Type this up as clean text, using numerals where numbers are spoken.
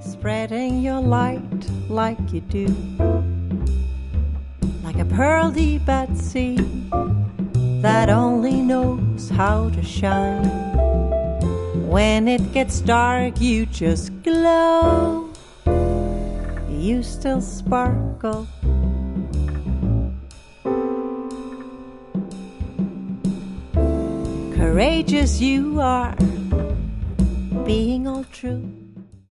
spreading your light like you do, like a pearl deep at sea that only knows how to shine. When it gets dark, you just glow. You still sparkle. Courageous you are, being all true.